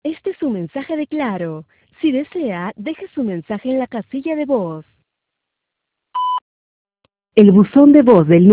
Este es un mensaje de Claro. Si desea, deje su mensaje en la casilla de voz. El buzón de voz del